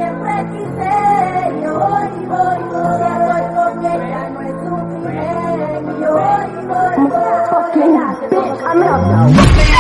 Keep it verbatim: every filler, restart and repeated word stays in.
siempre quise. Yo voy, voy, voy. Si estoy con ella no es un ingenio. Yo voy, voy, voy. Fucking bitch, I'm out now.